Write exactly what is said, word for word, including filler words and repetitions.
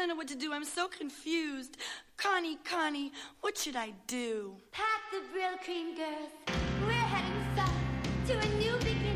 don't know what to do. I'm so confused. Connie, Connie, what should I do? Pack the Brill Cream, girls. We're heading south to a new beginning.